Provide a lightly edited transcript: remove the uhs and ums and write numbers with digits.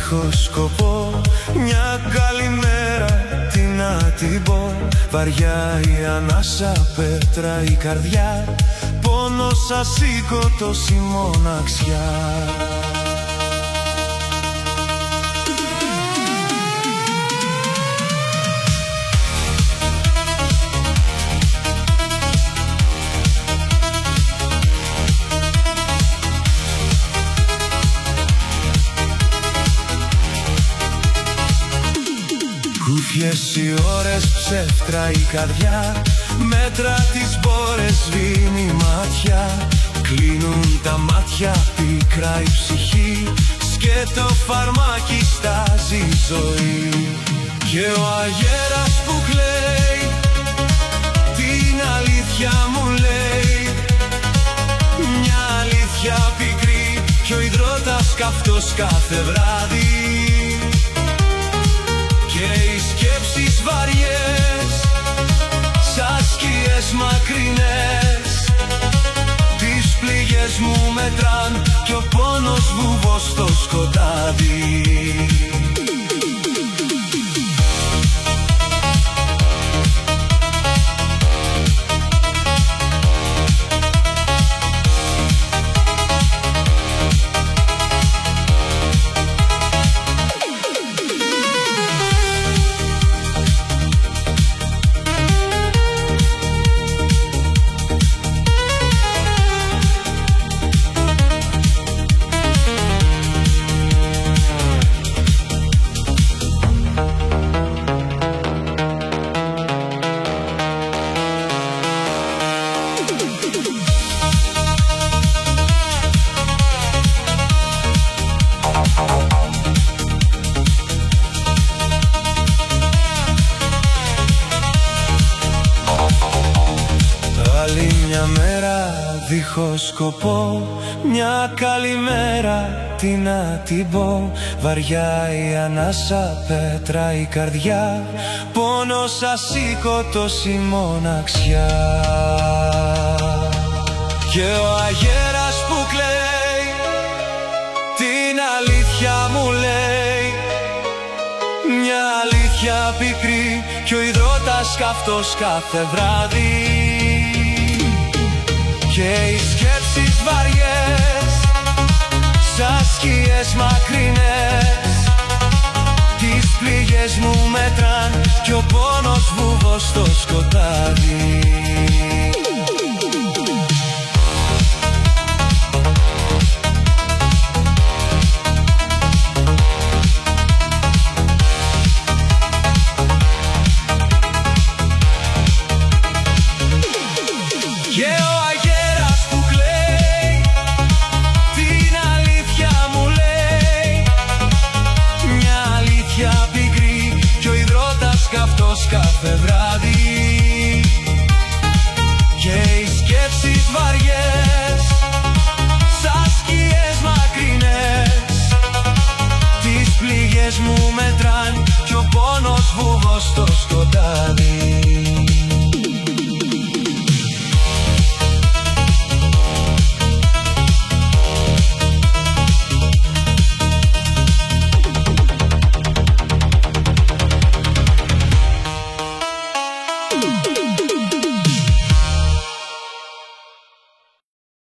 δίχως σκοπό. Μια καλημέρα, τι να την πω. Βαριά η ανάσα, πέτρα η καρδιά. Πόνος ασήκωτος η μοναξιά. Κούφιες οι ώρες, ψεύτρα η καρδιά. Μέτρα τις μπόρες, σβήνει η μάτια. Κλείνουν τα μάτια, πίκρα η ψυχή. Σκέτο φαρμάκι, στάζει η ζωή. Και ο αγέρας που κλαίει, την αλήθεια μου λέει. Μια αλήθεια πικρή, κι ο υδρότας καυτός κάθε βράδυ. Και οι σκέψεις βαριές, σαν σκιές μακρινές, τις πληγές μου μετράν, κι ο πόνος βουβός στο σκοτάδι. Άλλη μια μέρα δίχως σκοπό. Μια καλημέρα, τι να την πω. Βαριά η ανάσα, πέτρα η καρδιά. Πόνος ασήκωτος η μοναξιά. Και ο αγέρας που κλαίει, την αλήθεια μου λέει. Μια αλήθεια πικρή, κι ο υδρότας καυτός κάθε βράδυ. Και οι σκέψεις βαριές, σαν σκιές μακρινές, τις πληγές μου μετράν, κι ο πόνος βουβός στο σκοτάδι. Κάθε βράδυ. Και οι σκέψεις βαριές, σαν σκιές μακρινές, τις πληγές μου μετράν, κι ο πόνος βουβός στο σκοτάδι.